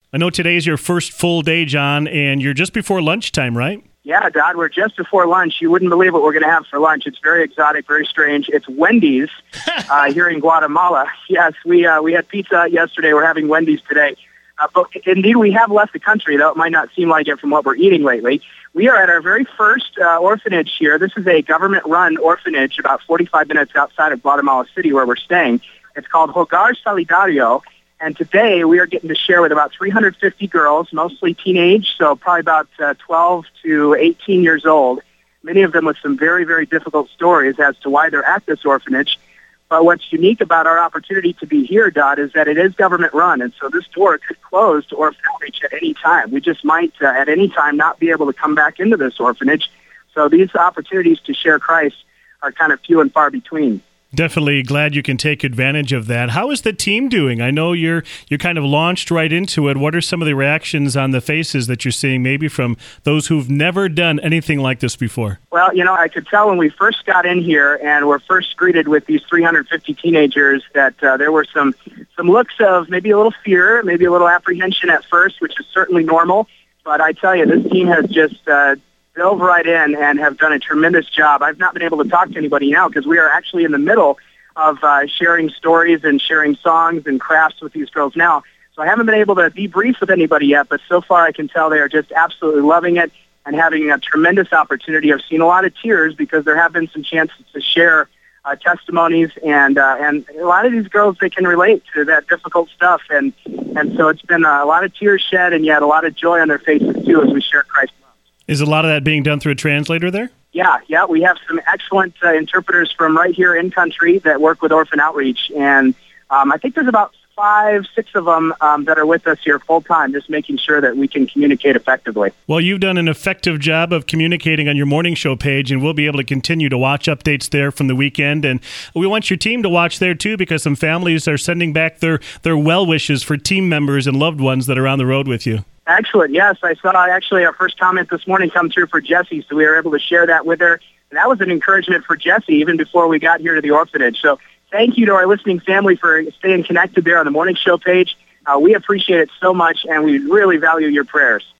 I know today is your first full day, John, and you're just before lunchtime, right? Yeah, Dodd, we're just before lunch. You wouldn't believe what we're going to have for lunch. It's very exotic, very strange. It's Wendy's here in Guatemala. Yes, we had pizza yesterday. We're having Wendy's today. But indeed, we have left the country, though it might not seem like it from what we're eating lately. We are at our very first orphanage here. This is a government-run orphanage about 45 minutes outside of Guatemala City where we're staying. It's called Hogar Solidario. And today we are getting to share with about 350 girls, mostly teenage, so probably about 12 to 18 years old, many of them with some very, very difficult stories as to why they're at this orphanage. But what's unique about our opportunity to be here, Dot, is that it is government-run, and so this door could close to orphan outreach at any time. We just might, at any time, not be able to come back into this orphanage. So these opportunities to share Christ are kind of few and far between. Definitely glad you can take advantage of that. How is the team doing? I know you're kind of launched right into it. What are some of the reactions on the faces that you're seeing, maybe from those who've never done anything like this before? Well, I could tell when we first got in here and were first greeted with these 350 teenagers that there were some looks of maybe a little fear, maybe a little apprehension at first, which is certainly normal. But I tell you, this team has just dove right in and have done a tremendous job. I've not been able to talk to anybody now because we are actually in the middle of sharing stories and sharing songs and crafts with these girls now. So I haven't been able to debrief with anybody yet, but so far I can tell they are just absolutely loving it and having a tremendous opportunity. I've seen a lot of tears because there have been some chances to share testimonies, and a lot of these girls, they can relate to that difficult stuff, and so it's been a lot of tears shed and yet a lot of joy on their faces too as we share Christ. Is a lot of that being done through a translator there? Yeah. We have some excellent interpreters from right here in country that work with Orphan Outreach, and I think there's about 5-6 of them that are with us here full time, just making sure that we can communicate effectively. Well, you've done an effective job of communicating on your morning show page, and we'll be able to continue to watch updates there from the weekend. And we want your team to watch there too, because some families are sending back their well wishes for team members and loved ones that are on the road with you. Excellent. Yes, I saw actually our first comment this morning come through for Jessie, so we were able to share that with her. And that was an encouragement for Jessie even before we got here to the orphanage. So thank you to our listening family for staying connected there on the morning show page. We appreciate it so much, and we really value your prayers.